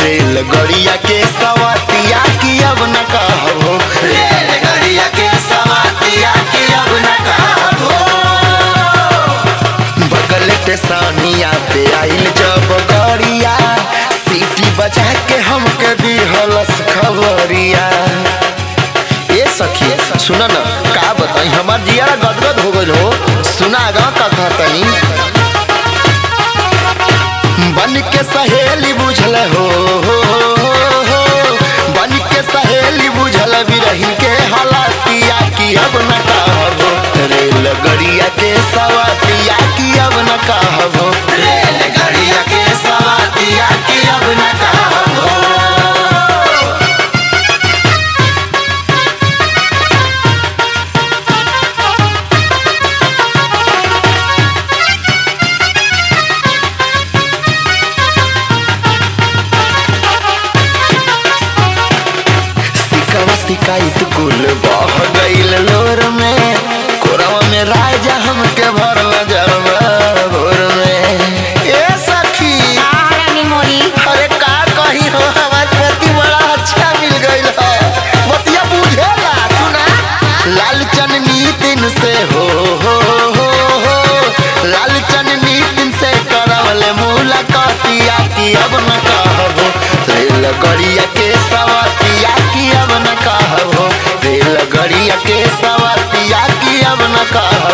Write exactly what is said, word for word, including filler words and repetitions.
रेलगड़िया के सवातिया की अब न कहबो, रेलगड़िया के सवातिया की अब न कहबो। बगल टेसानिया पे आइल जब गड़िया, सीटी बजा के हमके दिहलस खबरिया। ए सखी सुना न का बताई, हमार जिया गदगद हो गइल हो। सुना गा कथा तनी, बन के सहेली बुझल हो, हो, हो, हो बन के सहेली बुझल बिरही के हालतिया की अब न कहबो, रेलगड़िया के सवातिया की अब न कहबो, रेलगड़िया के सवातिया की अब न कहबो। शिकायत कुल बह गईल लोर में, कोरवा में राजा हमके भरल जब भोर में। ए सखी अरे का कही हो, हमार पति बड़ा अच्छा मिल गईल हो, बतिया बुझेला। सुना लाल चननी दिन से हो, हो, हो, हो लाल चननी दिन से करवले मुलाकातिया की अब न कहबो, रेलगड़िया के सवातिया की अब न कहबो, रेलगड़िया के सवातिया की अब न कहबो।